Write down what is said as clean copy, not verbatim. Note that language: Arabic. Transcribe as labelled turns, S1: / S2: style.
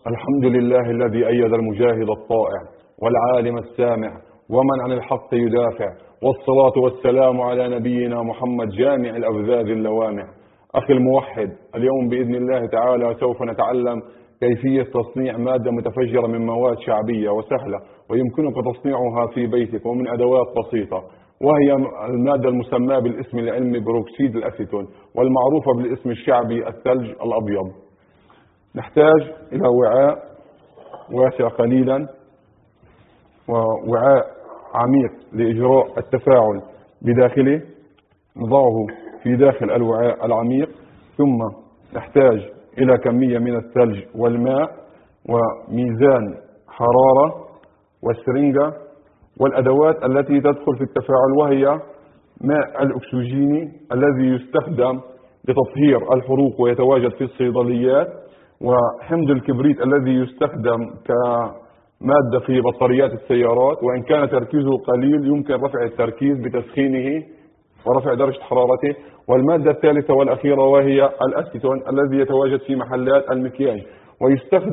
S1: الحمد لله الذي أيد المجاهد الطائع والعالم السامع ومن عن الحق يدافع، والصلاة والسلام على نبينا محمد جامع الأبذاذ اللوامع. أخي الموحد، اليوم بإذن الله تعالى سوف نتعلم كيفية تصنيع مادة متفجرة من مواد شعبية وسهلة ويمكنك تصنيعها في بيتك ومن أدوات بسيطة، وهي المادة المسماة بالاسم العلمي بروكسيد الأسيتون، والمعروفة بالاسم الشعبي الثلج الأبيض. نحتاج إلى وعاء واسع قليلا ووعاء عميق لإجراء التفاعل بداخله، نضعه في داخل الوعاء العميق، ثم نحتاج إلى كمية من الثلج والماء وميزان حرارة والسرنجة والأدوات التي تدخل في التفاعل، وهي ماء الأكسجيني الذي يستخدم لتطهير الحروق ويتواجد في الصيدليات، وحمض الكبريت الذي يستخدم كمادة في بطاريات السيارات، وإن كان تركيزه قليل يمكن رفع التركيز بتسخينه ورفع درجة حرارته. والمادة الثالثة والأخيرة وهي الأسيتون الذي يتواجد في محلات المكياج ويستخدم